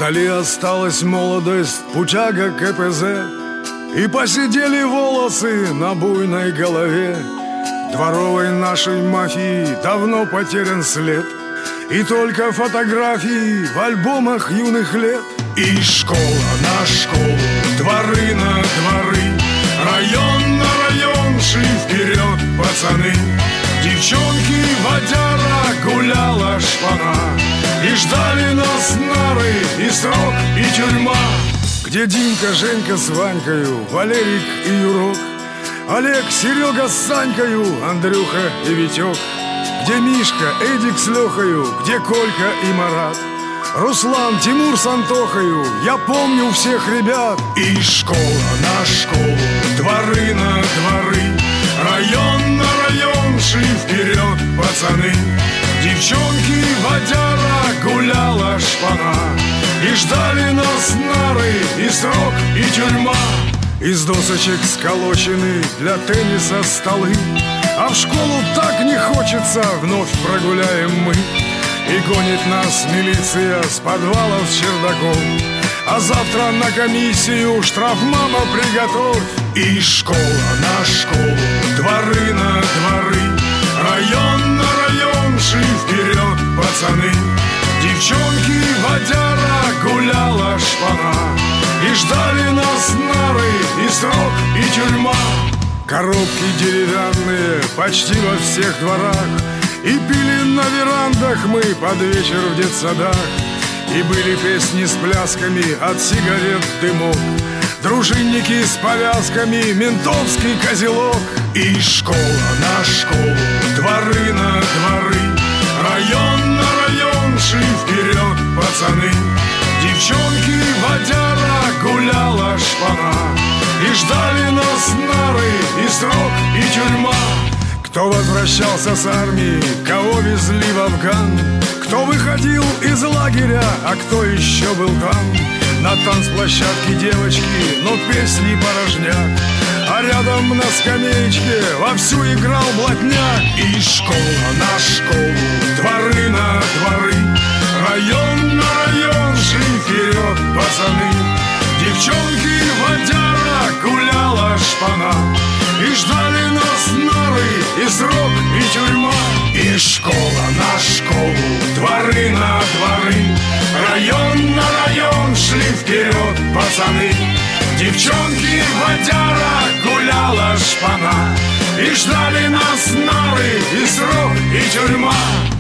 Вдали осталась молодость, путяга КПЗ, и посидели волосы на буйной голове. Дворовой нашей мафии давно потерян след, и только фотографии в альбомах юных лет. И школа на школу, дворы на дворы, район на район шли вперед пацаны. Девчонки водяра, гуляла шпана, и ждали нас нары, и срок, и тюрьма. Где Димка, Женька с Ванькою, Валерик и Юрок, Олег, Серега с Санькою, Андрюха и Витек. Где Мишка, Эдик с Лехою, где Колька и Марат, Руслан, Тимур с Антохою, я помню всех ребят. И школа на школу, дворы на дворы, район на район шли вперед пацаны. Девчонки водяра, гуляла шпана, и ждали нас нары, и срок, и тюрьма. Из досочек сколочены для тенниса столы, а в школу так не хочется, вновь прогуляем мы. И гонит нас милиция с подвалов, с чердаков, а завтра на комиссию штрафмама приготовь. И школа на школу, дворы на дворы, район на район шли вперед пацаны. Девчонки водяра, гуляла шпана, и ждали нас нары, и срок, и тюрьма. Коробки деревянные почти во всех дворах, и пили на верандах мы под вечер в детсадах. И были песни с плясками, от сигарет дымок, дружинники с повязками, ментовский козелок. И школа на школу, дворы на дворы, район на район шли вперед пацаны. Девчонки водяра, гуляла шпана, и ждали нас нары, и срок, и тюрьма. Кто возвращался с армии, кого везли в Афган, кто выходил из лагеря, а кто еще был там. На танцплощадке девочки, но песни порожняк, а рядом на скамеечке вовсю играл блатняк. И школа на школу, дворы на дворы, район на район шли вперед пацаны. Девчонки водяра, гуляла шпана, и ждали нас нары, и срок, и тюрьма. И школа на школу, дворы на дворы, район на район шли вперед пацаны. Девчонки водяра, гуляла шпана, и ждали нас нары, и срок, и тюрьма.